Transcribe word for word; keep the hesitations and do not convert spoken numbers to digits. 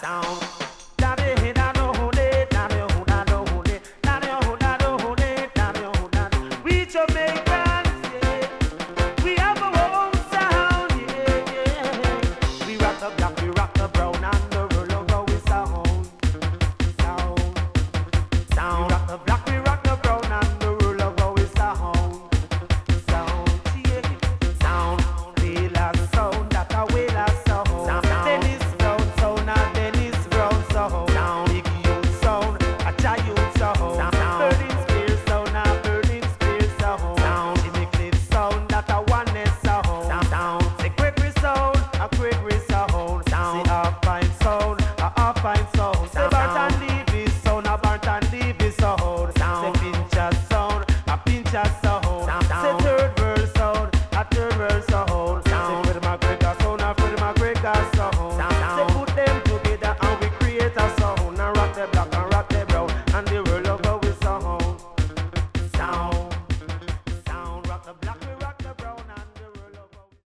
sound. Daddy, da no hole, daddy, oh, da no hole, daddy, oh, da no hole, daddy, oh, da. We Jamaicans, yeah, we have our own sound, yeah, yeah. We rock the black, we rock the brown, and the roll over we sound, sound, sound. We rock the black, we rock the brown, and the roll over we sound, sound, yeah, sound. Wheel a sound, that a wheel a sound. Dennis Brown sound, a Dennis Brown sound. Big youth sound, a giant sound. Burning Spear sound, a Burning Spear sound. Jimmy Cliff sound, that a oneness sound. Say Gregory sound, a Gregory sound. Say Alpine sound, a Alpine sound. Say Barton Davis sound, a Barton Davis sound. Say Pincher sound, a Pincher sound. Say Third World sound, a Third World sound. Say Freddie McGregor sound, a Freddie McGregor sound.